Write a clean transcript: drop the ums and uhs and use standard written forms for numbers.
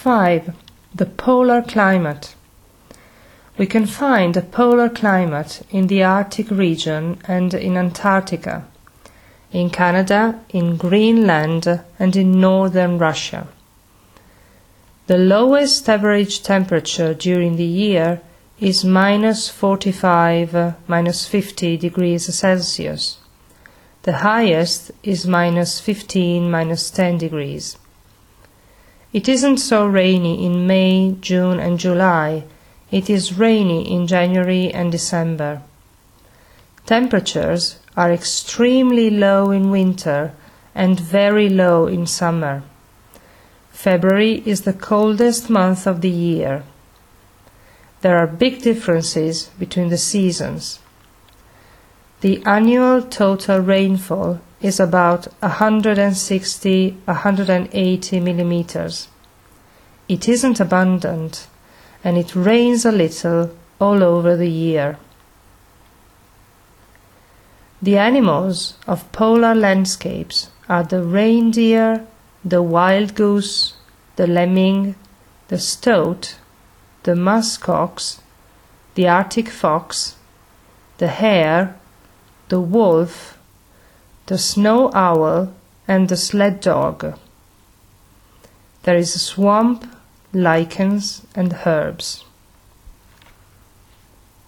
5. The polar climate. We can find a polar climate in the Arctic region and in Antarctica, in Canada, in Greenland, and in northern Russia. The lowest average temperature during the year is -45, -50 degrees Celsius. The highest is -15, -10 degrees. It isn't so rainy in May, June, and July. It is rainy in January and December. Temperatures are extremely low in winter and very low in summer. February is the coldest month of the year. There are big differences between the seasons. The annual total rainfall is about 160–180 millimeters. It isn't abundant, and it rains a little all over the year. The animals of polar landscapes are the reindeer, the wild goose, the lemming, the stoat, the muskox, the Arctic fox, the hare, the wolf, the snow owl, and the sled dog. There is a swamp, lichens, and herbs.